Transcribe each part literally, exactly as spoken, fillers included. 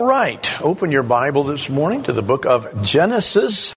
Right, open your Bible this morning to the book of Genesis.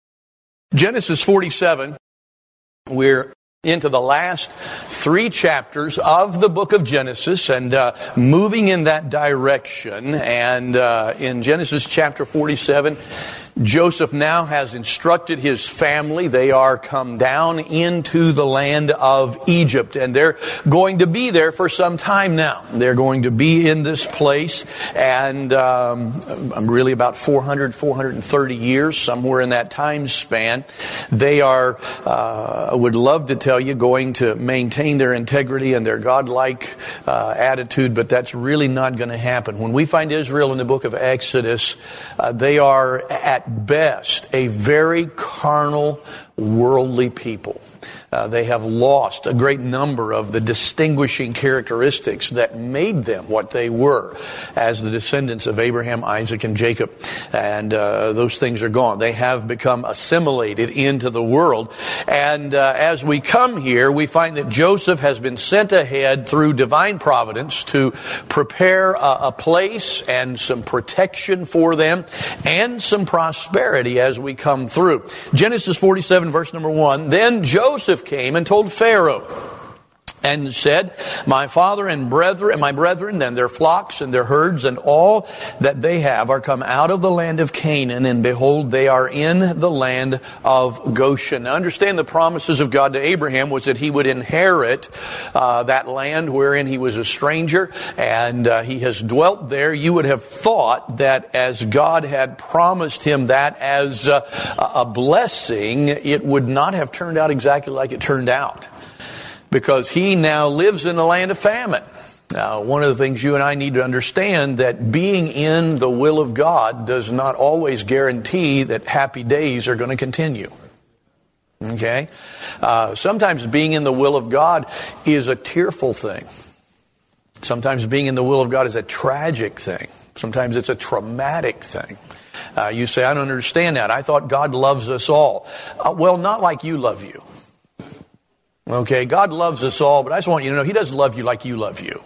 Genesis forty-seven. We're into the last three chapters of the book of Genesis and uh, moving in that direction. And uh, in Genesis chapter forty-seven, Joseph now has instructed his family. They are come down into the land of Egypt, and they're going to be there for some time now. They're going to be in this place, and um, really about four hundred, four hundred thirty years, somewhere in that time span. They are, uh, I would love to tell you, going to maintain their integrity and their godlike uh, attitude, but that's really not going to happen. When we find Israel in the book of Exodus, uh, they are at best a very carnal, worldly people. Uh, they have lost a great number of the distinguishing characteristics that made them what they were as the descendants of Abraham, Isaac, and Jacob. And uh, those things are gone. They have become assimilated into the world. And uh, as we come here, we find that Joseph has been sent ahead through divine providence to prepare a, a place and some protection for them and some prosperity as we come through. Genesis forty-seven, verse number one. Then Joseph came and told Pharaoh and said, my father and brethren, and my brethren, and their flocks and their herds and all that they have are come out of the land of Canaan, and behold, they are in the land of Goshen. Now understand, the promises of God to Abraham was that he would inherit uh, that land wherein he was a stranger, and uh, he has dwelt there. You would have thought that as God had promised him that as uh, a blessing, it would not have turned out exactly like it turned out, because he now lives in the land of famine. Now, one of the things you and I need to understand, that being in the will of God does not always guarantee that happy days are going to continue. Okay? Uh, sometimes being in the will of God is a tearful thing. Sometimes being in the will of God is a tragic thing. Sometimes it's a traumatic thing. Uh, you say, I don't understand that. I thought God loves us all. Uh, well, not like you love you. Okay, God loves us all, but I just want you to know He doesn't love you like you love you.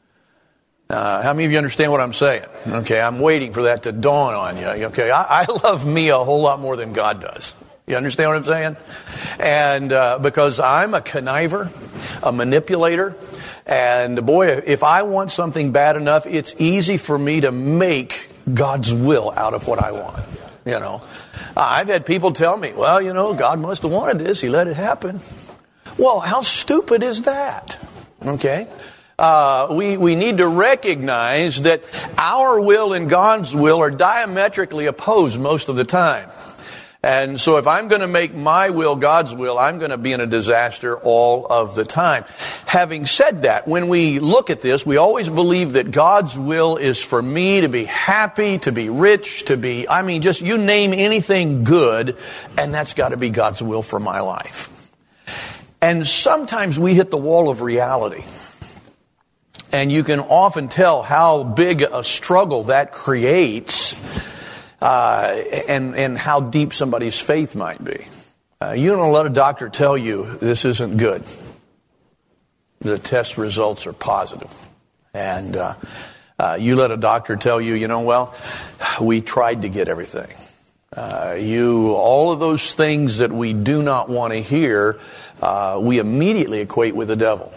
Uh, how many of you understand what I'm saying? Okay, I'm waiting for that to dawn on you. Okay, I, I love me a whole lot more than God does. You understand what I'm saying? And uh, because I'm a conniver, a manipulator, and boy, if I want something bad enough, it's easy for me to make God's will out of what I want. You know, I've had people tell me, well, you know, God must have wanted this. He let it happen. Well, how stupid is that? Okay. Uh, we, we need to recognize that our will and God's will are diametrically opposed most of the time. And so if I'm going to make my will God's will, I'm going to be in a disaster all of the time. Having said that, when we look at this, we always believe that God's will is for me to be happy, to be rich, to be, I mean, just you name anything good, and that's got to be God's will for my life. And sometimes we hit the wall of reality. And you can often tell how big a struggle that creates uh, and, and how deep somebody's faith might be. Uh, you don't let a doctor tell you this isn't good. The test results are positive. And uh, uh, you let a doctor tell you, you know, well, we tried to get everything. Uh, you, all of those things that we do not want to hear, uh, we immediately equate with the devil.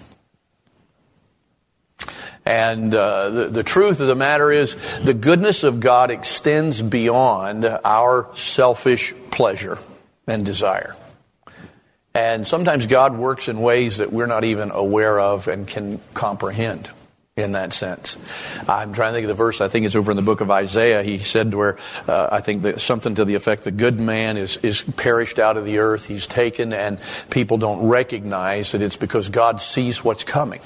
And uh, the, the truth of the matter is, the goodness of God extends beyond our selfish pleasure and desire. And sometimes God works in ways that we're not even aware of and can comprehend. In that sense, I'm trying to think of the verse. I think it's over in the book of Isaiah. He said where uh, I think that something to the effect, the good man is is perished out of the earth. He's taken, and people don't recognize that it's because God sees what's coming,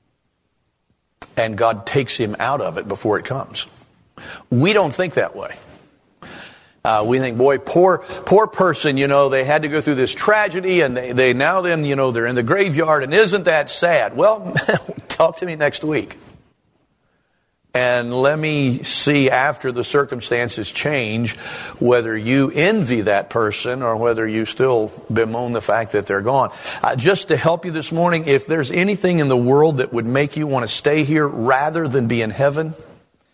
and God takes him out of it before it comes. We don't think that way. Uh, we think, boy, poor poor person, you know, they had to go through this tragedy, and they, they now then, you know, they're in the graveyard, and isn't that sad? Well, talk to me next week. And let me see, after the circumstances change, whether you envy that person or whether you still bemoan the fact that they're gone. Uh, just to help you this morning, if there's anything in the world that would make you want to stay here rather than be in heaven,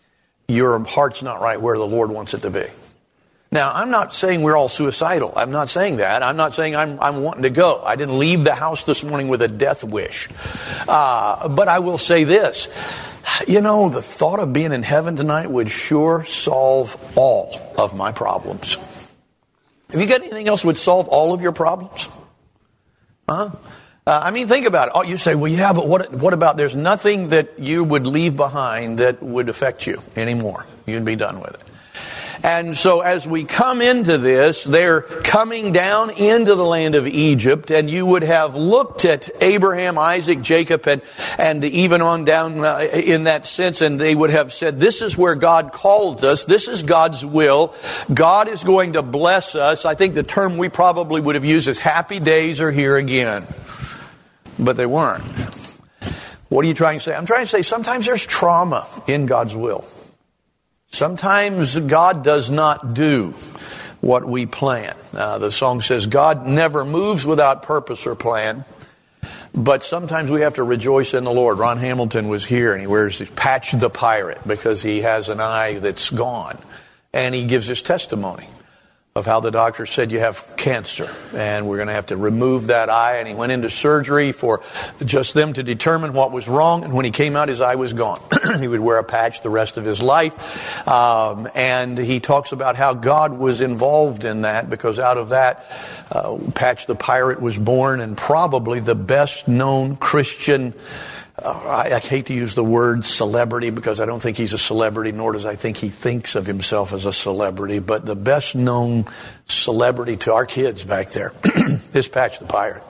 your heart's not right where the Lord wants it to be. Now, I'm not saying we're all suicidal. I'm not saying that. I'm not saying I'm, I'm wanting to go. I didn't leave the house this morning with a death wish. Uh, but I will say this. You know, the thought of being in heaven tonight would sure solve all of my problems. Have you got anything else that would solve all of your problems? Huh? Uh, I mean, think about it. Oh, you say, well, yeah, but what, what about there's nothing that you would leave behind that would affect you anymore. You'd be done with it. And so as we come into this, they're coming down into the land of Egypt, and you would have looked at Abraham, Isaac, Jacob, and, and even on down uh, in that sense, and they would have said, this is where God called us. This is God's will. God is going to bless us. I think the term we probably would have used is happy days are here again. But they weren't. What are you trying to say? I'm trying to say sometimes there's trauma in God's will. Sometimes God does not do what we plan. Uh, the song says, God never moves without purpose or plan. But sometimes we have to rejoice in the Lord. Ron Hamilton was here and he wears his Patch the Pirate because he has an eye that's gone. And he gives his testimony of how the doctor said you have cancer and we're going to have to remove that eye. And he went into surgery for just them to determine what was wrong. And when he came out, his eye was gone. He would wear a patch the rest of his life. Um, and he talks about how God was involved in that because out of that, uh, Patch the Pirate was born, and probably the best known Christian Uh, I, I hate to use the word celebrity because I don't think he's a celebrity, nor does I think he thinks of himself as a celebrity. But the best known celebrity to our kids back there is Patch the Pirate.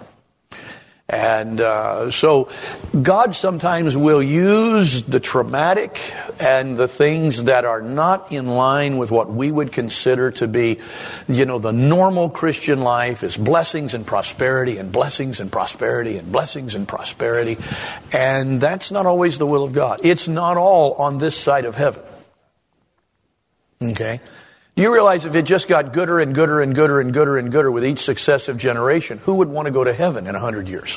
And uh, so God sometimes will use the traumatic and the things that are not in line with what we would consider to be, you know, the normal Christian life is blessings and prosperity and blessings and prosperity and blessings and prosperity. And that's not always the will of God. It's not all on this side of heaven. Okay? You realize if it just got gooder and gooder and gooder and gooder and gooder with each successive generation, who would want to go to heaven in a hundred years?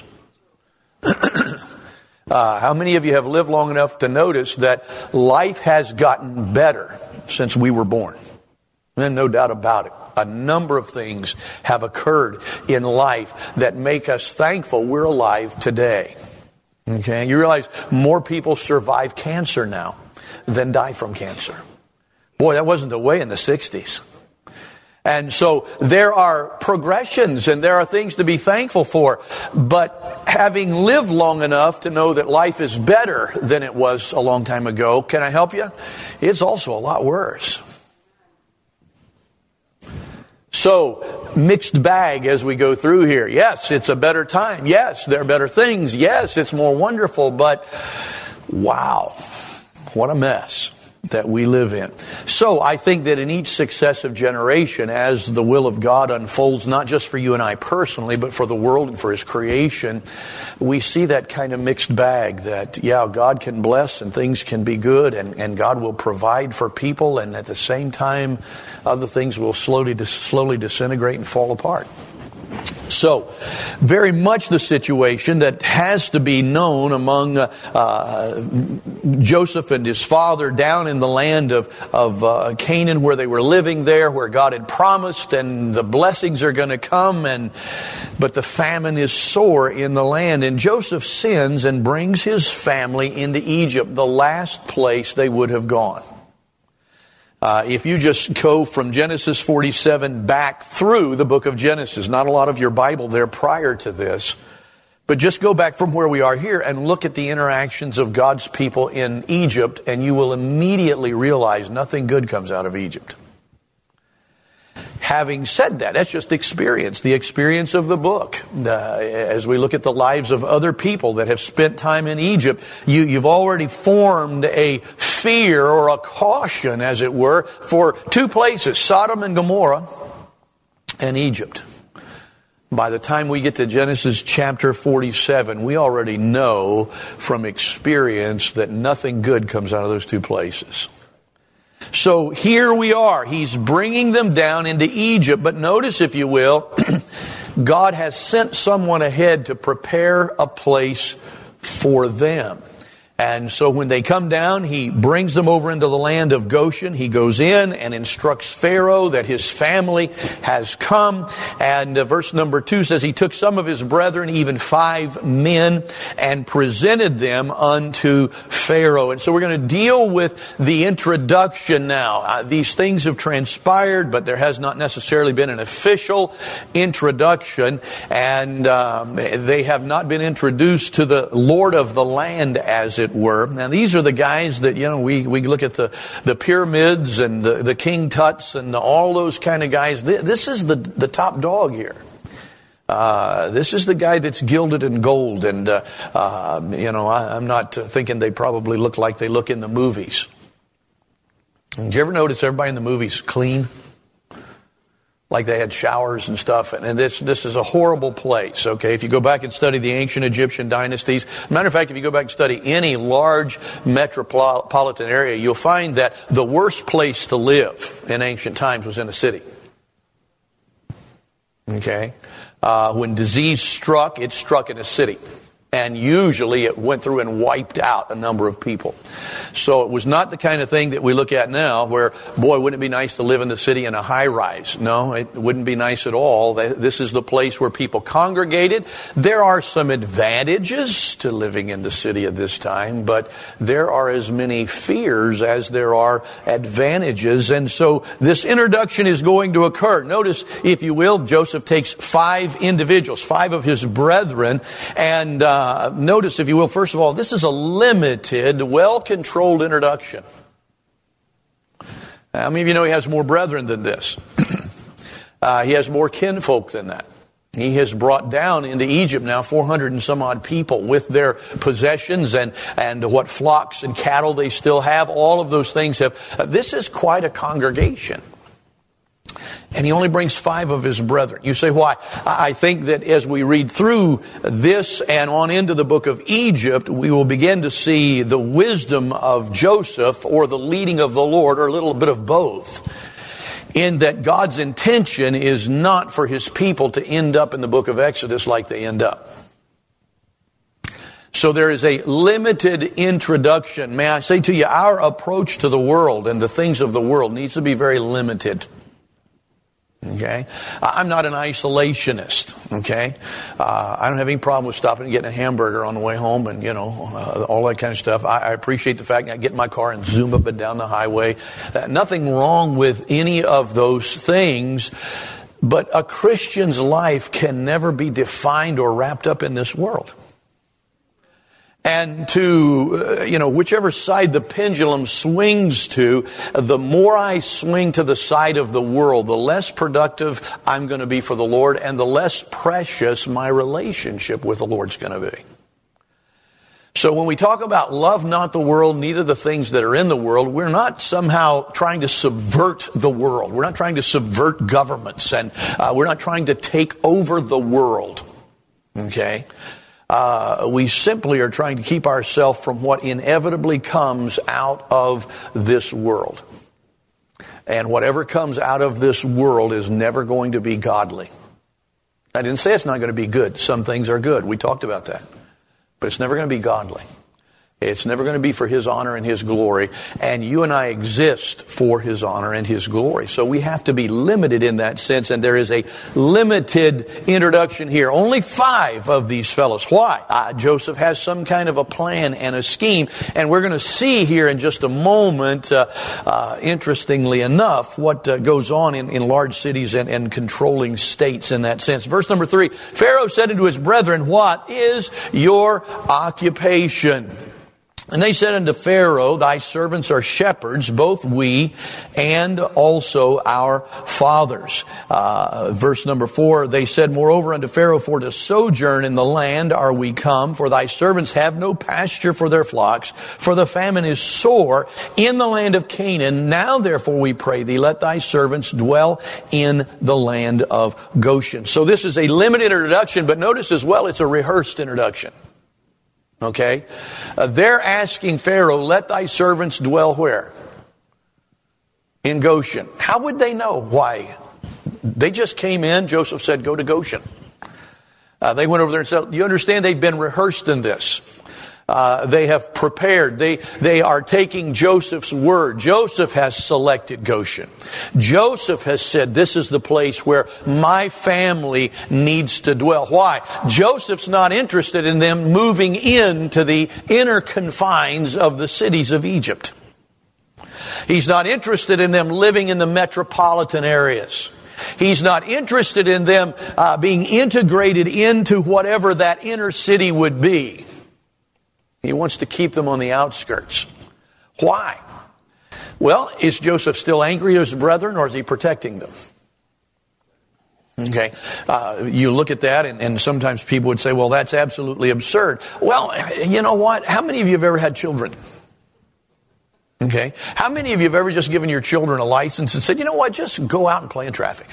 uh, how many of you have lived long enough to notice that life has gotten better since we were born? And no doubt about it. A number of things have occurred in life that make us thankful we're alive today. Okay, you realize more people survive cancer now than die from cancer. Boy, that wasn't the way in the sixties. And so there are progressions and there are things to be thankful for. But having lived long enough to know that life is better than it was a long time ago, can I help you? It's also a lot worse. So, mixed bag as we go through here. Yes, it's a better time. Yes, there are better things. Yes, it's more wonderful. But wow, what a mess that we live in. So I think that in each successive generation, as the will of God unfolds, not just for you and I personally, but for the world and for His creation, we see that kind of mixed bag that, yeah, God can bless and things can be good and, and God will provide for people, and at the same time, other things will slowly, slowly disintegrate and fall apart. So, very much the situation that has to be known among uh, uh, Joseph and his father down in the land of, of uh, Canaan, where they were living there, where God had promised, and the blessings are going to come, and but the famine is sore in the land. And Joseph sins and brings his family into Egypt, the last place they would have gone. Uh, if you just go from Genesis forty-seven back through the book of Genesis, not a lot of your Bible there prior to this, but just go back from where we are here and look at the interactions of God's people in Egypt, and you will immediately realize nothing good comes out of Egypt. Having said that, that's just experience, the experience of the book. Uh, as we look at the lives of other people that have spent time in Egypt, you, you've already formed a fear or a caution, as it were, for two places, Sodom and Gomorrah and Egypt. By the time we get to Genesis chapter forty-seven, we already know from experience that nothing good comes out of those two places. So here we are. He's bringing them down into Egypt. But notice, if you will, God has sent someone ahead to prepare a place for them. And so when they come down, he brings them over into the land of Goshen. He goes in and instructs Pharaoh that his family has come. And uh, verse number two says, he took some of his brethren, even five men, and presented them unto Pharaoh. And so we're going to deal with the introduction now. Uh, these things have transpired, but there has not necessarily been an official introduction. And um, they have not been introduced to the Lord of the land, as it were. Now, these are the guys that, you know, we, we look at the, the pyramids and the, the King Tuts and the, all those kind of guys. This is the, the top dog here. Uh, this is the guy that's gilded in gold. And, uh, uh, you know, I, I'm not thinking they probably look like they look in the movies. Did you ever notice everybody in the movies clean? Like they had showers and stuff. And this this is a horrible place, okay? If you go back and study the ancient Egyptian dynasties, matter of fact, if you go back and study any large metropolitan area, you'll find that the worst place to live in ancient times was in a city. Okay? Uh, when disease struck, it struck in a city. And usually it went through and wiped out a number of people. So it was not the kind of thing that we look at now where, boy, wouldn't it be nice to live in the city in a high rise? No, it wouldn't be nice at all. This is the place where people congregated. There are some advantages to living in the city at this time, but there are as many fears as there are advantages. And so this introduction is going to occur. Notice, if you will, Joseph takes five individuals, five of his brethren, and uh, Uh, notice, if you will, first of all, this is a limited, well-controlled introduction. How many of you know he has more brethren than this? uh, he has more kinfolk than that. He has brought down into Egypt now four hundred and some odd people with their possessions and, and what flocks and cattle they still have. All of those things have, uh, this is quite a congregation. And he only brings five of his brethren. You say, why? I think that as we read through this and on into the book of Egypt, we will begin to see the wisdom of Joseph, or the leading of the Lord, or a little bit of both, in that God's intention is not for his people to end up in the book of Exodus like they end up. So there is a limited introduction. May I say to you, our approach to the world and the things of the world needs to be very limited. Okay, I'm not an isolationist. Okay, uh, I don't have any problem with stopping and getting a hamburger on the way home, and you know uh, all that kind of stuff. I, I appreciate the fact that I get in my car and zoom up and down the highway. Uh, nothing wrong with any of those things, but a Christian's life can never be defined or wrapped up in this world. And to, uh, you know, whichever side the pendulum swings to, the more I swing to the side of the world, the less productive I'm going to be for the Lord, and the less precious my relationship with the Lord's going to be. So when we talk about love not the world, neither the things that are in the world, we're not somehow trying to subvert the world. We're not trying to subvert governments, and uh, we're not trying to take over the world. Okay? Uh, we simply are trying to keep ourselves from what inevitably comes out of this world. And whatever comes out of this world is never going to be godly. I didn't say it's not going to be good. Some things are good. We talked about that. But it's never going to be godly. It's never going to be for his honor and his glory. And you and I exist for his honor and his glory. So we have to be limited in that sense. And there is a limited introduction here. Only five of these fellows. Why? Uh, Joseph has some kind of a plan and a scheme. And we're going to see here in just a moment, uh, uh, interestingly enough, what uh, goes on in, in large cities and, and controlling states in that sense. Verse number three, Pharaoh said unto his brethren, what is your occupation? And they said unto Pharaoh, thy servants are shepherds, both we and also our fathers. Uh, verse number four, they said, moreover unto Pharaoh, for to sojourn in the land are we come, for thy servants have no pasture for their flocks, for the famine is sore in the land of Canaan. Now therefore we pray thee, let thy servants dwell in the land of Goshen. So this is a limited introduction, but notice as well, it's a rehearsed introduction. Okay, uh, they're asking Pharaoh, let thy servants dwell where? In Goshen. How would they know? Why? They just came in. Joseph said, go to Goshen. Uh, they went over there and said, you understand they've been rehearsed in this. Uh, they have prepared. They, they are taking Joseph's word. Joseph has selected Goshen. Joseph has said, this is the place where my family needs to dwell. Why? Joseph's not interested in them moving into the inner confines of the cities of Egypt. He's not interested in them living in the metropolitan areas. He's not interested in them uh, being integrated into whatever that inner city would be. He wants to keep them on the outskirts. Why? Well, is Joseph still angry at his brethren, or is he protecting them? Okay, uh, you look at that, and, and sometimes people would say, well, that's absolutely absurd. Well, you know what? How many of you have ever had children? Okay, how many of you have ever just given your children a license and said, you know what, just go out and play in traffic?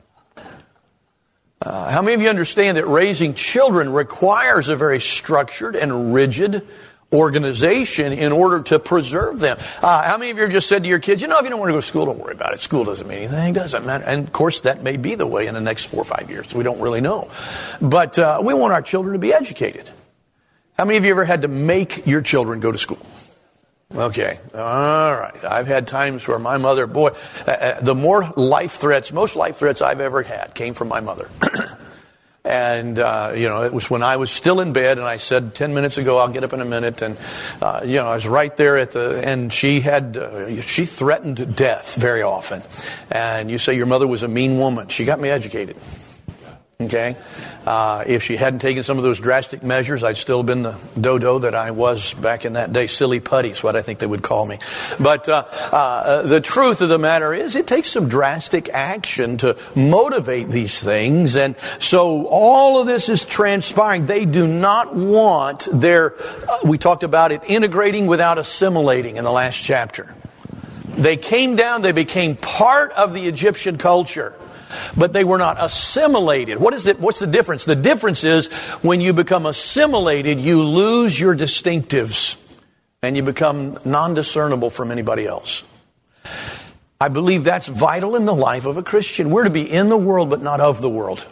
Uh, how many of you understand that raising children requires a very structured and rigid organization in order to preserve them? Uh, how many of you have just said to your kids, you know, if you don't want to go to school, don't worry about it. School doesn't mean anything. It doesn't matter. And of course, that may be the way in the next four or five years. We don't really know. But uh, we want our children to be educated. How many of you ever had to make your children go to school? Okay. All right. I've had times where my mother, boy, uh, the more life threats, most life threats I've ever had came from my mother. And, uh, you know, it was when I was still in bed, and I said ten minutes ago, I'll get up in a minute. And, uh, you know, I was right there at the, and she had, uh, she threatened death very often. And you say your mother was a mean woman. She got me educated. Okay. Uh, if she hadn't taken some of those drastic measures, I'd still been the dodo that I was back in that day. Silly putty is what I think they would call me. But uh, uh, the truth of the matter is it takes some drastic action to motivate these things. And so all of this is transpiring. They do not want their, uh, we talked about it, integrating without assimilating in the last chapter. They came down, they became part of the Egyptian culture. But they were not assimilated. What is it? What's the difference? The difference is when you become assimilated, you lose your distinctives and you become non-discernible from anybody else. I believe that's vital in the life of a Christian. We're to be in the world, but not of the world.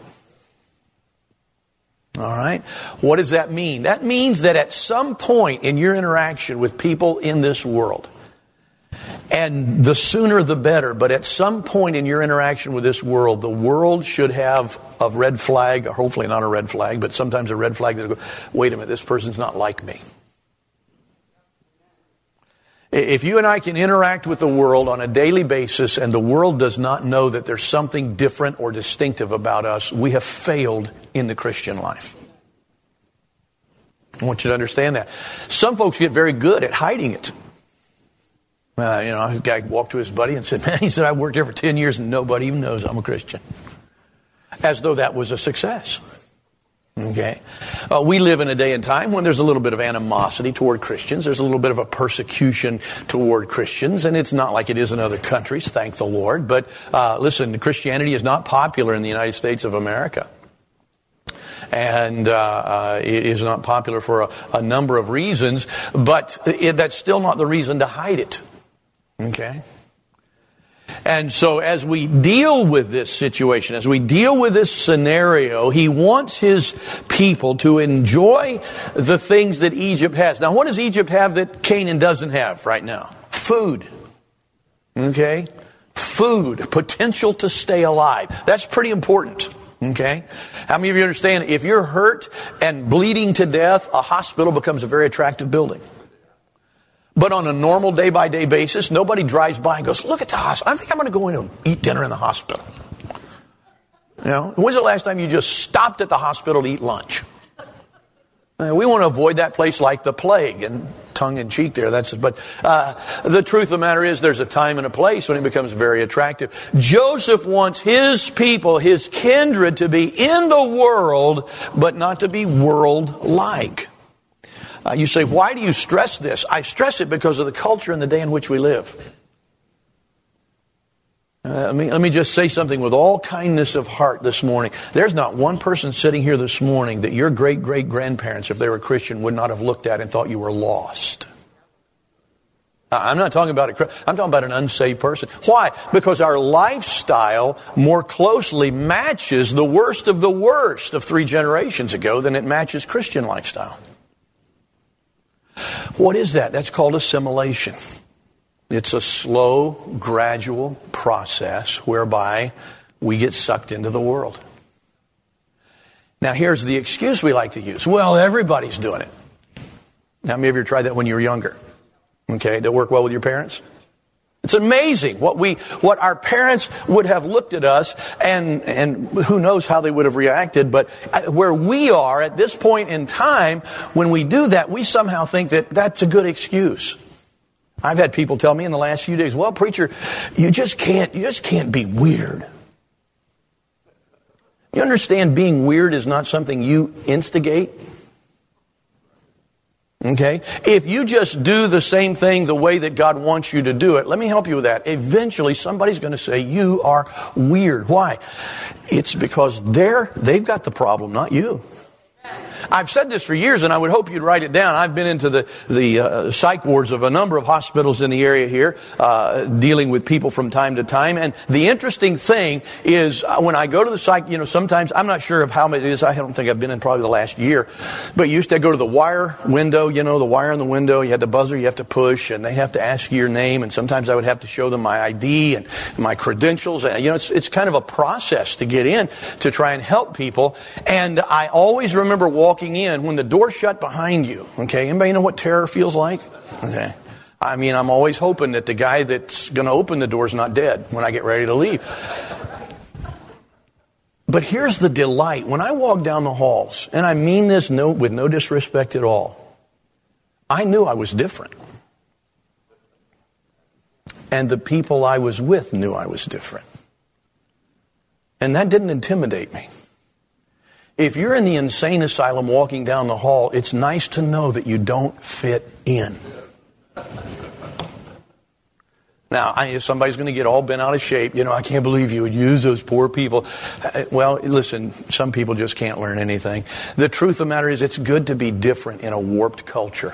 All right? What does that mean? That means that at some point in your interaction with people in this world, and the sooner the better, but at some point in your interaction with this world, the world should have a red flag, or hopefully not a red flag, but sometimes a red flag that will go, wait a minute, this person's not like me. If you and I can interact with the world on a daily basis and the world does not know that there's something different or distinctive about us, we have failed in the Christian life. I want you to understand that. Some folks get very good at hiding it. Uh, you know, a guy walked to his buddy and said, man, he said, I worked here for ten years and nobody even knows I'm a Christian. As though that was a success. Okay. Uh, we live in a day and time when there's a little bit of animosity toward Christians. There's a little bit of a persecution toward Christians. And it's not like it is in other countries, thank the Lord. But uh, listen, Christianity is not popular in the United States of America. And uh, uh, it is not popular for a, a number of reasons. But it, that's still not the reason to hide it. Okay? And so as we deal with this situation, as we deal with this scenario, he wants his people to enjoy the things that Egypt has. Now, what does Egypt have that Canaan doesn't have right now? Food. Okay? Food. Potential to stay alive. That's pretty important. Okay? How many of you understand if you're hurt and bleeding to death, a hospital becomes a very attractive building? But on a normal day-by-day basis, nobody drives by and goes, look at the hospital. I think I'm going to go in and eat dinner in the hospital. You know, when's the last time you just stopped at the hospital to eat lunch? Uh, we want to avoid that place like the plague, and tongue-in-cheek there. That's But uh, the truth of the matter is there's a time and a place when it becomes very attractive. Joseph wants his people, his kindred, to be in the world, but not to be world-like. Uh, you say, why do you stress this? I stress it because of the culture and the day in which we live. Uh, let me, let me just say something with all kindness of heart this morning. There's not one person sitting here this morning that your great-great-grandparents, if they were Christian, would not have looked at and thought you were lost. Uh, I'm not talking about a, I'm talking about an unsaved person. Why? Because our lifestyle more closely matches the worst of the worst of three generations ago than it matches Christian lifestyle. What is that? That's called assimilation. It's a slow, gradual process whereby we get sucked into the world. Now, here's the excuse we like to use. Well, everybody's doing it. How many of you tried that when you were younger? Okay, did it work well with your parents? It's amazing what we, what our parents would have looked at us, and, and who knows how they would have reacted, but where we are at this point in time, when we do that, we somehow think that that's a good excuse. I've had people tell me in the last few days, well, preacher, you just can't, you just can't be weird. You understand being weird is not something you instigate? Okay? If you just do the same thing the way that God wants you to do it, let me help you with that. Eventually, somebody's going to say you are weird. Why? It's because they're, they've got the problem, not you. I've said this for years, and I would hope you'd write it down. I've been into the, the uh, psych wards of a number of hospitals in the area here, uh, dealing with people from time to time. And the interesting thing is uh, when I go to the psych, you know, sometimes, I'm not sure of how many it is. I don't think I've been in probably the last year. But you used to go to the wire window, you know, the wire in the window. You had the buzzer you have to push, and they have to ask you your name. And sometimes I would have to show them my I D and my credentials. And, you know, it's, it's kind of a process to get in to try and help people. And I always remember walking in when the door shut behind you. Okay, anybody know what terror feels like? Okay, I mean, I'm always hoping that the guy that's going to open the door is not dead when I get ready to leave. But here's the delight. When I walk down the halls, and I mean this no, with no disrespect at all, I knew I was different. And the people I was with knew I was different. And that didn't intimidate me. If you're in the insane asylum walking down the hall, it's nice to know that you don't fit in. Now, I, if somebody's going to get all bent out of shape, you know, I can't believe you would use those poor people. Well, listen, some people just can't learn anything. The truth of the matter is it's good to be different in a warped culture.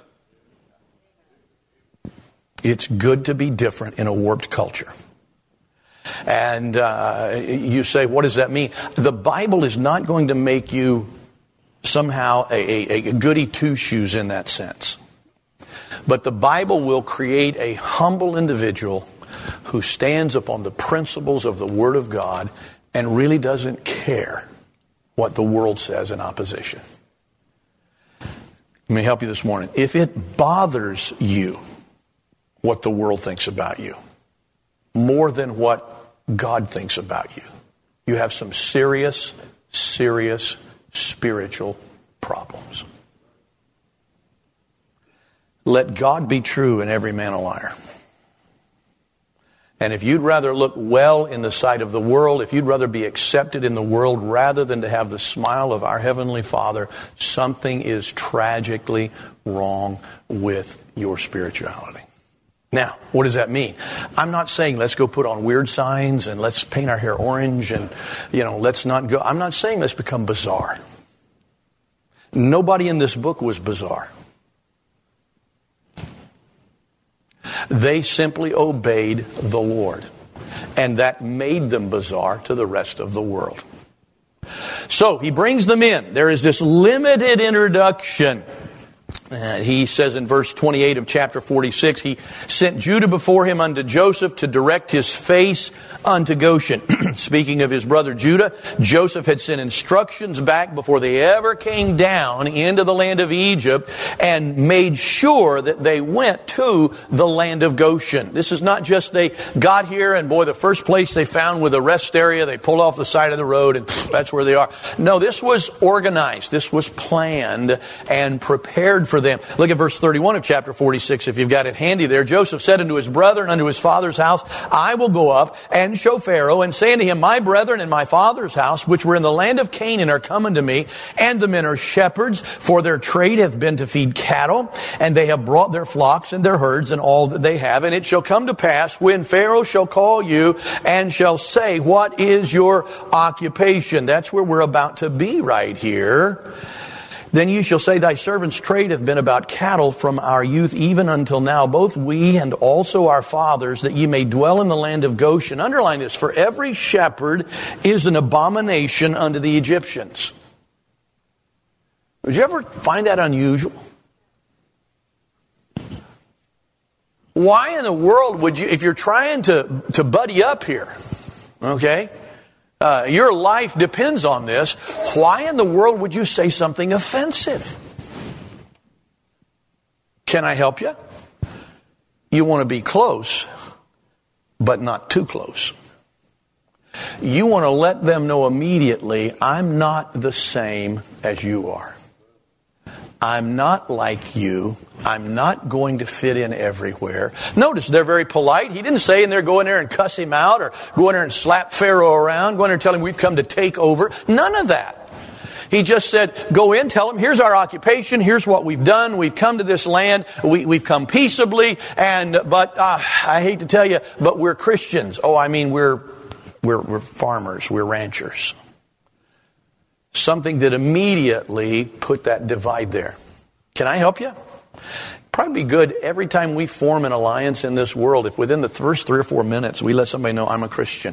It's good to be different in a warped culture. And uh, you say, what does that mean? The Bible is not going to make you somehow a, a, a goody two-shoes in that sense. But the Bible will create a humble individual who stands upon the principles of the Word of God and really doesn't care what the world says in opposition. Let me help you this morning. If it bothers you what the world thinks about you, more than what God thinks about you, you have some serious, serious spiritual problems. Let God be true and every man a liar. And if you'd rather look well in the sight of the world, if you'd rather be accepted in the world rather than to have the smile of our Heavenly Father, something is tragically wrong with your spirituality. Now, what does that mean? I'm not saying let's go put on weird signs and let's paint our hair orange and, you know, let's not go. I'm not saying let's become bizarre. Nobody in this book was bizarre. They simply obeyed the Lord. And that made them bizarre to the rest of the world. So he brings them in. There is this limited introduction. Uh, he says in verse twenty-eight of chapter forty-six, he sent Judah before him unto Joseph to direct his face unto Goshen. Speaking of his brother Judah, Joseph had sent instructions back before they ever came down into the land of Egypt and made sure that they went to the land of Goshen. This is not just they got here and boy, the first place they found with a rest area, they pulled off the side of the road and that's where they are. No, this was organized. This was planned and prepared for them. Look at verse thirty-one of chapter forty-six if you've got it handy there. Joseph said unto his brother and unto his father's house, I will go up and show Pharaoh and say unto him, my brethren and my father's house, which were in the land of Canaan, are come unto me, and the men are shepherds, for their trade hath been to feed cattle, and they have brought their flocks and their herds and all that they have. And it shall come to pass when Pharaoh shall call you and shall say, what is your occupation? That's where we're about to be right here. Then you shall say, thy servant's trade hath been about cattle from our youth even until now, both we and also our fathers, that ye may dwell in the land of Goshen. Underline this, for every shepherd is an abomination unto the Egyptians. Would you ever find that unusual? Why in the world would you, if you're trying to, to buddy up here, okay, uh, your life depends on this, why in the world would you say something offensive? Can I help you? You want to be close, but not too close. You want to let them know immediately, I'm not the same as you are. I'm not like you. I'm not going to fit in everywhere. Notice they're very polite. He didn't say in there, go in there and cuss him out or go in there and slap Pharaoh around, go in there and tell him we've come to take over. None of that. He just said, go in, tell him, here's our occupation, here's what we've done, we've come to this land, we, we've come peaceably, and but uh, I hate to tell you, but we're Christians. Oh, I mean, we're, we're, we're farmers, we're ranchers. Something that immediately put that divide there. Can I help you? Probably be good every time we form an alliance in this world, if within the first three or four minutes we let somebody know I'm a Christian.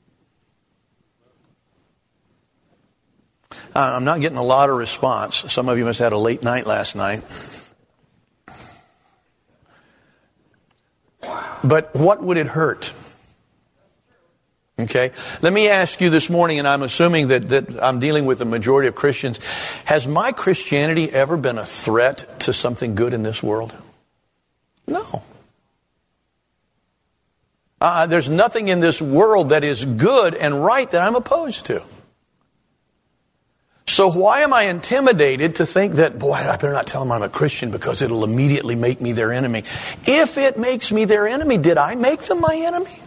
Uh, I'm not getting a lot of response. Some of you must have had a late night last night. But what would it hurt? Okay, let me ask you this morning, and I'm assuming that, that I'm dealing with the majority of Christians. Has my Christianity ever been a threat to something good in this world? No. Uh, there's nothing in this world that is good and right that I'm opposed to. So why am I intimidated to think that, boy, I better not tell them I'm a Christian because it'll immediately make me their enemy? If it makes me their enemy, did I make them my enemy?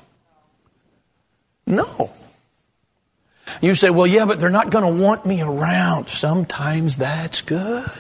No. You say, well, yeah, but they're not going to want me around. Sometimes that's good.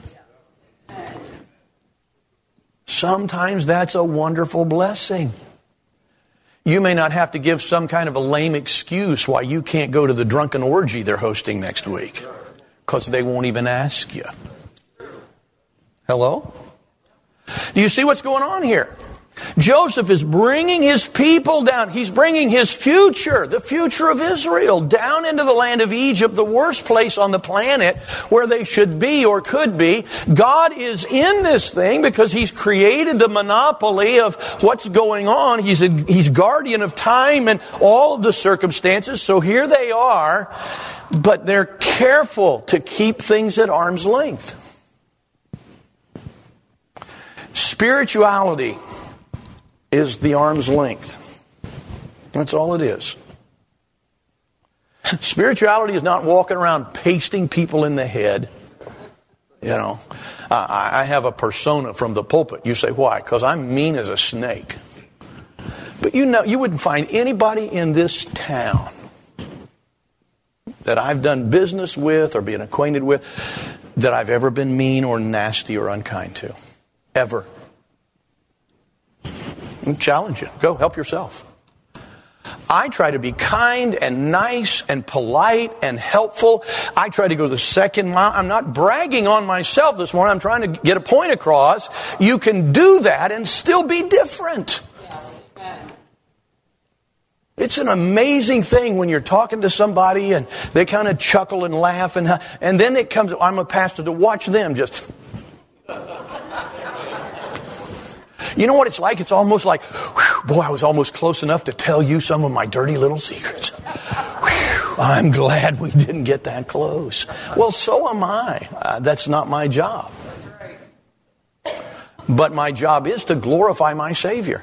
Sometimes that's a wonderful blessing. You may not have to give some kind of a lame excuse why you can't go to the drunken orgy they're hosting next week, because they won't even ask you. Hello? Do you see what's going on here? Joseph is bringing his people down. He's bringing his future, the future of Israel, down into the land of Egypt, the worst place on the planet where they should be or could be. God is in this thing because He's created the monopoly of what's going on. He's a, He's guardian of time and all of the circumstances. So here they are, but they're careful to keep things at arm's length. Spirituality is the arm's length. That's all it is. Spirituality is not walking around pasting people in the head. You know, uh, I have a persona from the pulpit. You say, why? Because I'm mean as a snake. But you know, you wouldn't find anybody in this town that I've done business with or been acquainted with that I've ever been mean or nasty or unkind to. Ever. I challenge you. Go, help yourself. I try to be kind and nice and polite and helpful. I try to go the second mile. I'm not bragging on myself this morning. I'm trying to get a point across. You can do that and still be different. It's an amazing thing when you're talking to somebody and they kind of chuckle and laugh and and then it comes, I'm a pastor, to watch them just... You know what it's like? It's almost like, whew, boy, I was almost close enough to tell you some of my dirty little secrets. Whew, I'm glad we didn't get that close. Well, so am I. Uh, that's not my job. But my job is to glorify my Savior.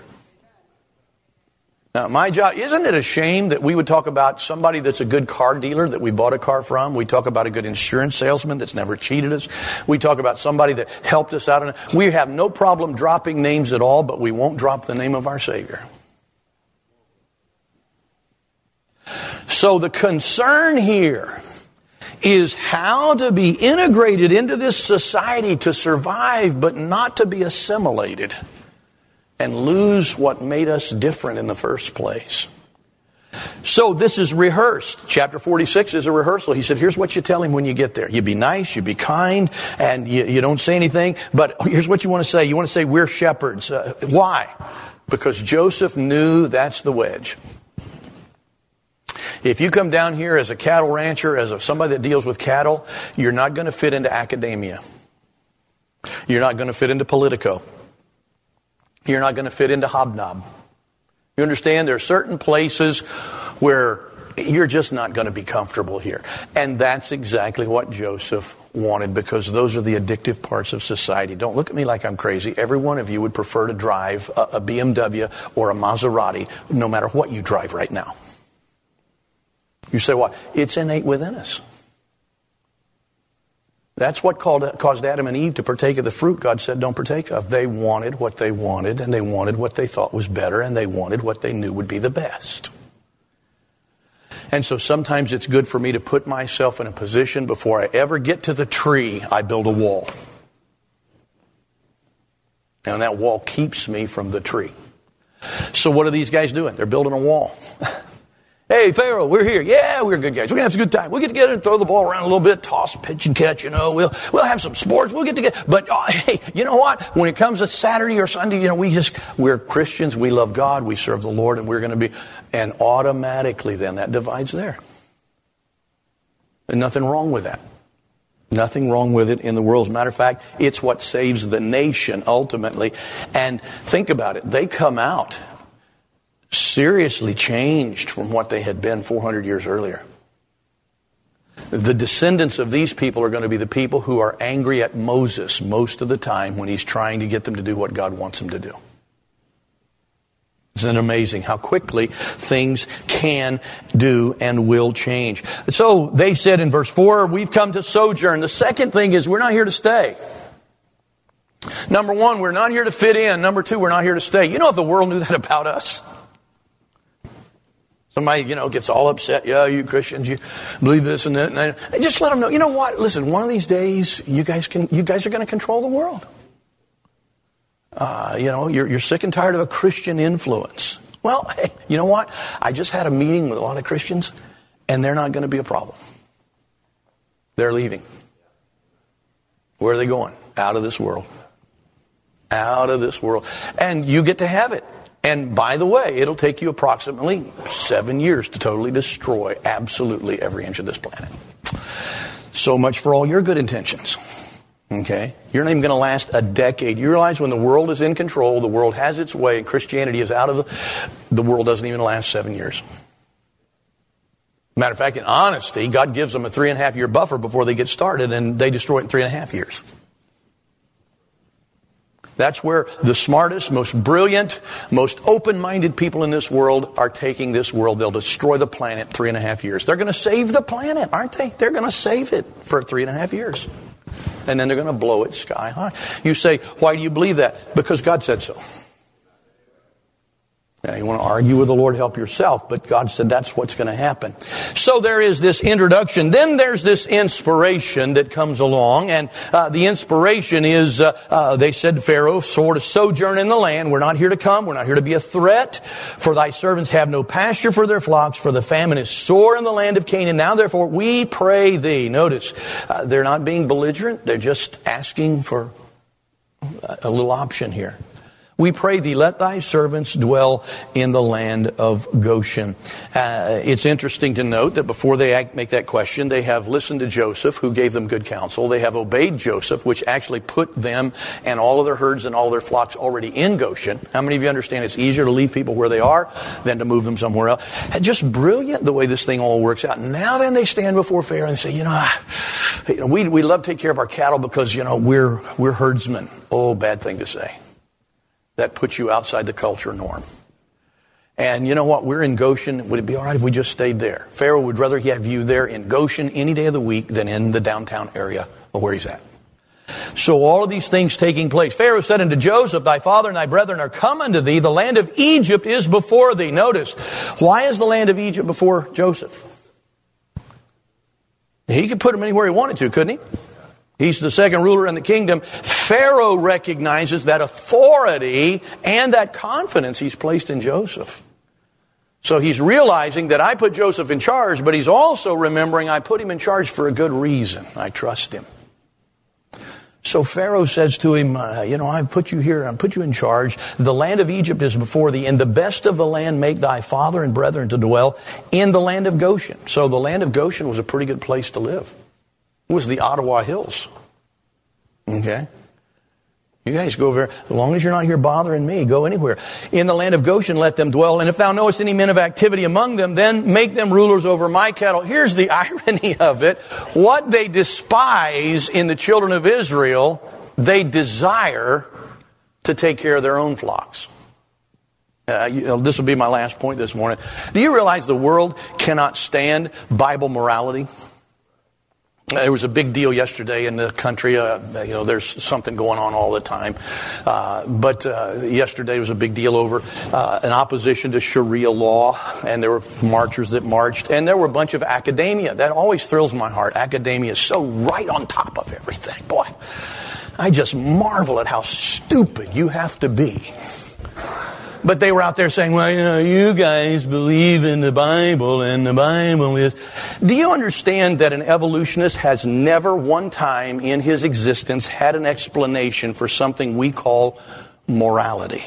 Now, my job, isn't it a shame that we would talk about somebody that's a good car dealer that we bought a car from? We talk about a good insurance salesman that's never cheated us. We talk about somebody that helped us out. We have no problem dropping names at all, but we won't drop the name of our Savior. So the concern here is how to be integrated into this society to survive, but not to be assimilated and lose what made us different in the first place. So this is rehearsed. Chapter forty-six is a rehearsal. He said, here's what you tell him when you get there. You be nice, you be kind, and you, you don't say anything. But here's what you want to say. You want to say, we're shepherds. Uh, why? Because Joseph knew that's the wedge. If you come down here as a cattle rancher, as a, somebody that deals with cattle, you're not going to fit into academia. You're not going to fit into Politico. You're not going to fit into Hobnob. You understand? There are certain places where you're just not going to be comfortable here. And that's exactly what Joseph wanted, because those are the addictive parts of society. Don't look at me like I'm crazy. Every one of you would prefer to drive a, a B M W or a Maserati, no matter what you drive right now. You say, what? It's innate within us. That's what called, caused Adam and Eve to partake of the fruit God said don't partake of. They wanted what they wanted, and they wanted what they thought was better, and they wanted what they knew would be the best. And so sometimes it's good for me to put myself in a position before I ever get to the tree, I build a wall. And that wall keeps me from the tree. So what are these guys doing? They're building a wall. Hey, Pharaoh, we're here. Yeah, we're good guys. We're going to have a good time. We'll get together and throw the ball around a little bit, toss, pitch, and catch, you know. We'll we'll have some sports. We'll get together. But, oh, hey, you know what? When it comes to Saturday or Sunday, you know, we just, we're Christians. We love God. We serve the Lord, and we're going to be, and automatically then that divide's there. And nothing wrong with that. Nothing wrong with it in the world. As a matter of fact, it's what saves the nation ultimately. And think about it. They come out seriously changed from what they had been four hundred years earlier. The descendants of these people are going to be the people who are angry at Moses most of the time when he's trying to get them to do what God wants them to do. Isn't it amazing how quickly things can do and will change? So they said in verse four, we've come to sojourn. The second thing is we're not here to stay. Number one, we're not here to fit in. Number two, we're not here to stay. You know if the world knew that about us? Somebody, you know, gets all upset. Yeah, you Christians, you believe this and that. And, that. and just let them know, you know what? Listen, one of these days, you guys can, you guys are going to control the world. Uh, you know, you're, you're sick and tired of a Christian influence. Well, hey, you know what? I just had a meeting with a lot of Christians, and they're not going to be a problem. They're leaving. Where are they going? Out of this world. Out of this world. And you get to have it. And by the way, it'll take you approximately seven years to totally destroy absolutely every inch of this planet. So much for all your good intentions. Okay? You're not even going to last a decade. You realize when the world is in control, the world has its way, and Christianity is out of the, the world doesn't even last seven years. Matter of fact, in honesty, God gives them a three and a half year buffer before they get started, and they destroy it in three and a half years. That's where the smartest, most brilliant, most open-minded people in this world are taking this world. They'll destroy the planet in three and a half years. They're going to save the planet, aren't they? They're going to save it for three and a half years. And then they're going to blow it sky high. You say, why do you believe that? Because God said so. Now, you want to argue with the Lord, help yourself. But God said that's what's going to happen. So there is this introduction. Then there's this inspiration that comes along. And uh, the inspiration is, uh, uh, they said to Pharaoh, sort of sojourn in the land. We're not here to come. We're not here to be a threat. For thy servants have no pasture for their flocks. For the famine is sore in the land of Canaan. Now, therefore, we pray thee. Notice, uh, they're not being belligerent. They're just asking for a little option here. We pray thee, let thy servants dwell in the land of Goshen. Uh, it's interesting to note that before they act, make that question, they have listened to Joseph, who gave them good counsel. They have obeyed Joseph, which actually put them and all of their herds and all their flocks already in Goshen. How many of you understand it's easier to leave people where they are than to move them somewhere else? And just brilliant the way this thing all works out. Now then they stand before Pharaoh and say, you know, we we love to take care of our cattle because, you know, we're we're herdsmen. Oh, bad thing to say. That puts you outside the culture norm. And you know what? We're in Goshen. Would it be all right if we just stayed there? Pharaoh would rather have you there in Goshen any day of the week than in the downtown area of where he's at. So all of these things taking place. Pharaoh said unto Joseph, thy father and thy brethren are come unto thee. The land of Egypt is before thee. Notice, why is the land of Egypt before Joseph? He could put him anywhere he wanted to, couldn't he? He's the second ruler in the kingdom. Pharaoh recognizes that authority and that confidence he's placed in Joseph. So he's realizing that I put Joseph in charge, but he's also remembering I put him in charge for a good reason. I trust him. So Pharaoh says to him, uh, you know, I've put you here, I've put you in charge. The land of Egypt is before thee. In the best of the land make thy father and brethren to dwell in the land of Goshen. So the land of Goshen was a pretty good place to live. It was the Ottawa Hills. Okay? You guys go over, as long as you're not here bothering me, go anywhere. In the land of Goshen, let them dwell. And if thou knowest any men of activity among them, then make them rulers over my cattle. Here's the irony of it. What they despise in the children of Israel, they desire to take care of their own flocks. Uh, you know, this will be my last point this morning. Do you realize the world cannot stand Bible morality? There was a big deal yesterday in the country. Uh, you know, there's something going on all the time. Uh, but uh, yesterday was a big deal over uh, an opposition to Sharia law. And there were marchers that marched. And there were a bunch of academia. That always thrills my heart. Academia is so right on top of everything. Boy, I just marvel at how stupid you have to be. But they were out there saying, well, you know, you guys believe in the Bible and the Bible is... Do you understand that an evolutionist has never one time in his existence had an explanation for something we call morality?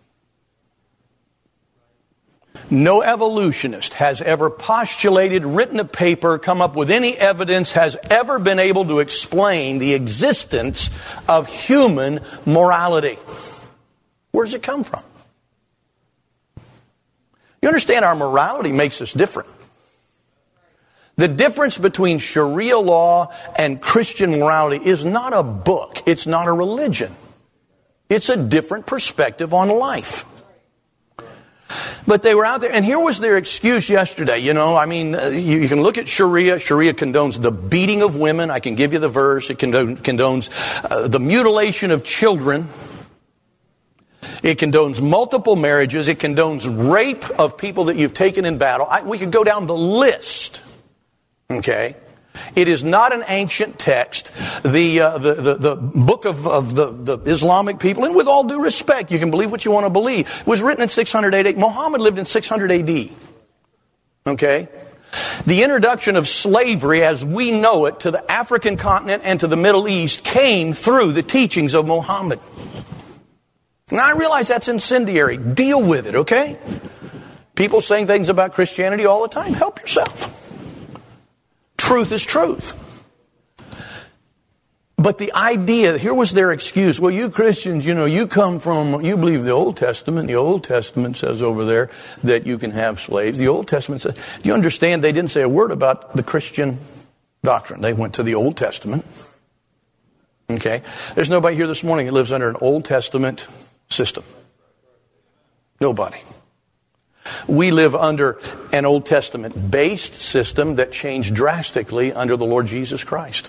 No evolutionist has ever postulated, written a paper, come up with any evidence, has ever been able to explain the existence of human morality. Where does it come from? You understand our morality makes us different. The difference between Sharia law and Christian morality is not a book. It's not a religion. It's a different perspective on life. But they were out there, and here was their excuse yesterday. You know, I mean, uh, you, you can look at Sharia. Sharia condones the beating of women. I can give you the verse. It condone, condones uh, the mutilation of children. It condones multiple marriages. It condones rape of people that you've taken in battle. I, we could go down the list. Okay? It is not an ancient text. The uh, the, the the book of, of the, the Islamic people, and with all due respect, you can believe what you want to believe, it was written in six hundred A D. Muhammad lived in six hundred A D. Okay? The introduction of slavery as we know it to the African continent and to the Middle East came through the teachings of Muhammad. Now, I realize that's incendiary. Deal with it, okay? People saying things about Christianity all the time. Help yourself. Truth is truth. But the idea, here was their excuse. Well, you Christians, you know, you come from, you believe the Old Testament. The Old Testament says over there that you can have slaves. The Old Testament says, do you understand they didn't say a word about the Christian doctrine? They went to the Old Testament. Okay? There's nobody here this morning that lives under an Old Testament system. Nobody. We live under an Old Testament based system that changed drastically under the Lord Jesus Christ.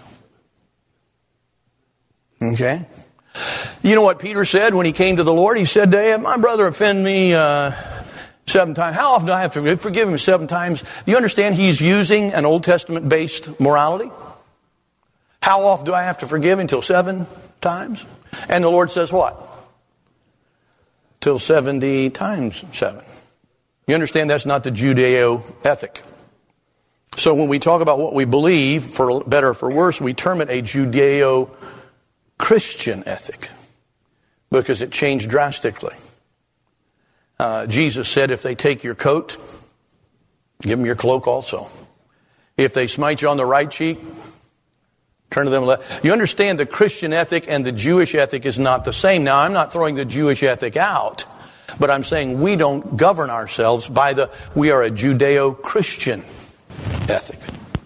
Okay? You know what Peter said when he came to the Lord? He said, hey, my brother offended me uh, seven times. How often do I have to forgive him? Seven times. Do you understand he's using an Old Testament based morality? How often do I have to forgive? Until seven times? And the Lord says what? Till seventy times seven. You understand that's not the Judeo ethic. So when we talk about what we believe, for better or for worse, we term it a Judeo-Christian ethic. Because it changed drastically. Uh, Jesus said, if they take your coat, give them your cloak also. If they smite you on the right cheek, turn to them left. You understand the Christian ethic and the Jewish ethic is not the same. Now, I'm not throwing the Jewish ethic out, but I'm saying we don't govern ourselves by the, we are a Judeo-Christian ethic.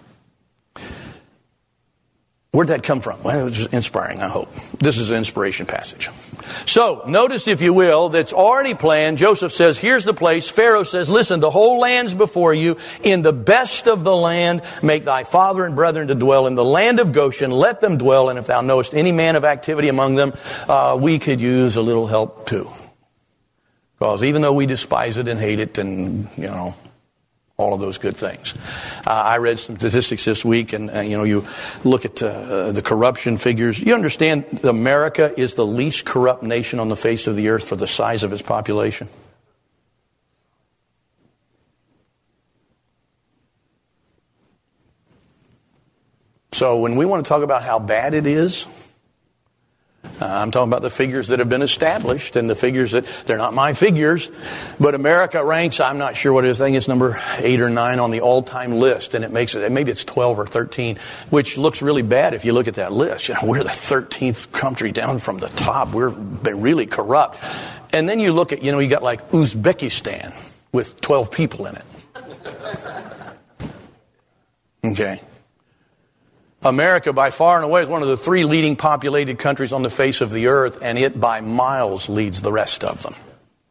Where'd that come from? Well, it was inspiring, I hope. This is an inspiration passage. So, notice, if you will, that's already planned. Joseph says, here's the place. Pharaoh says, listen, the whole land's before you. In the best of the land, make thy father and brethren to dwell. In the land of Goshen, let them dwell. And if thou knowest any man of activity among them, uh, we could use a little help too. Because even though we despise it and hate it and, you know, all of those good things. Uh, I read some statistics this week, and uh, you know, you look at uh, the corruption figures. You understand America is the least corrupt nation on the face of the earth for the size of its population? So when we want to talk about how bad it is, Uh, I'm talking about the figures that have been established and the figures that, they're not my figures, but America ranks, I'm not sure what it is, I think it's number eight or nine on the all-time list, and it makes it, maybe it's twelve or thirteen, which looks really bad if you look at that list. You know, we're the thirteenth country down from the top. We've been really corrupt. And then you look at, you know, you got like Uzbekistan with twelve people in it. Okay. America, by far and away, is one of the three leading populated countries on the face of the earth, and it by miles leads the rest of them.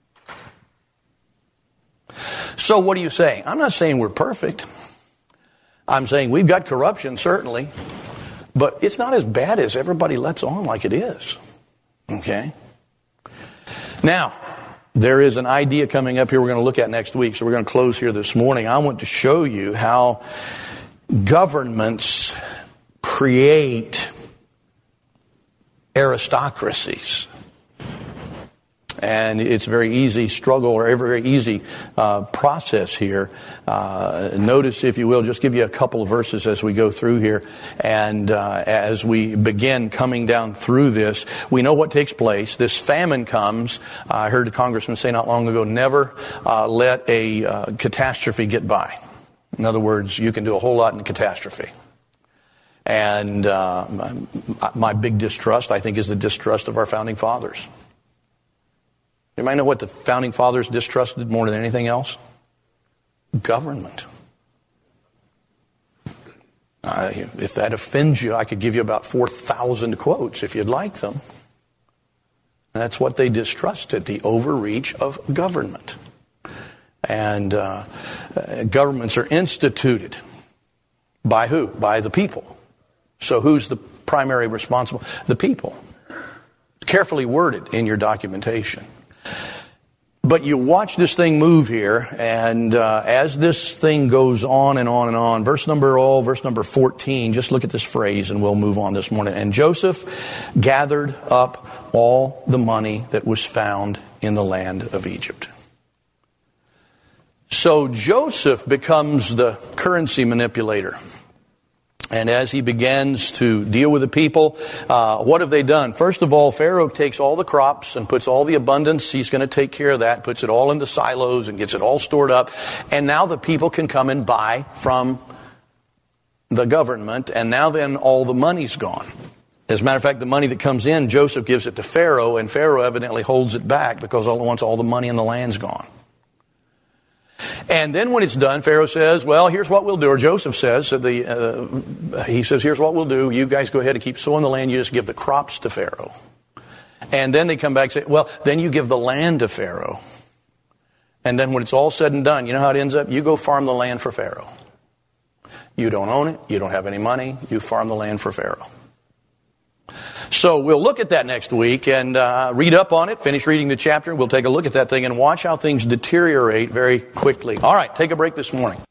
So what are you saying? I'm not saying we're perfect. I'm saying we've got corruption, certainly, but it's not as bad as everybody lets on like it is. Okay? Now, there is an idea coming up here we're going to look at next week, so we're going to close here this morning. I want to show you how governments create aristocracies. And it's a very easy struggle or a very easy uh, process here. Uh, notice, if you will, just give you a couple of verses as we go through here. And uh, as we begin coming down through this, we know what takes place. This famine comes. I heard a congressman say not long ago, never uh, let a uh, catastrophe get by. In other words, you can do a whole lot in a catastrophe. And uh, my, my big distrust, I think, is the distrust of our founding fathers. You might know what the founding fathers distrusted more than anything else? Government. Uh, if that offends you, I could give you about four thousand quotes if you'd like them. That's what they distrusted, the overreach of government. And uh, uh, governments are instituted by who? By the people. So who's the primary responsible? The people. Carefully worded in your documentation. But you watch this thing move here, and uh, as this thing goes on and on and on, verse number all, verse number fourteen, just look at this phrase and we'll move on this morning. And Joseph gathered up all the money that was found in the land of Egypt. So Joseph becomes the currency manipulator. And as he begins to deal with the people, uh, what have they done? First of all, Pharaoh takes all the crops and puts all the abundance. He's going to take care of that, puts it all in the silos and gets it all stored up. And now the people can come and buy from the government. And now then all the money's gone. As a matter of fact, the money that comes in, Joseph gives it to Pharaoh, and Pharaoh evidently holds it back because all at once all the money in the land's gone. And then when it's done, Pharaoh says, well, here's what we'll do. Or Joseph says, so the, uh, he says, here's what we'll do. You guys go ahead and keep sowing the land. You just give the crops to Pharaoh. And then they come back and say, well, then you give the land to Pharaoh. And then when it's all said and done, you know how it ends up? You go farm the land for Pharaoh. You don't own it. You don't have any money. You farm the land for Pharaoh. So we'll look at that next week and uh, read up on it, finish reading the chapter. We'll take a look at that thing and watch how things deteriorate very quickly. All right, take a break this morning.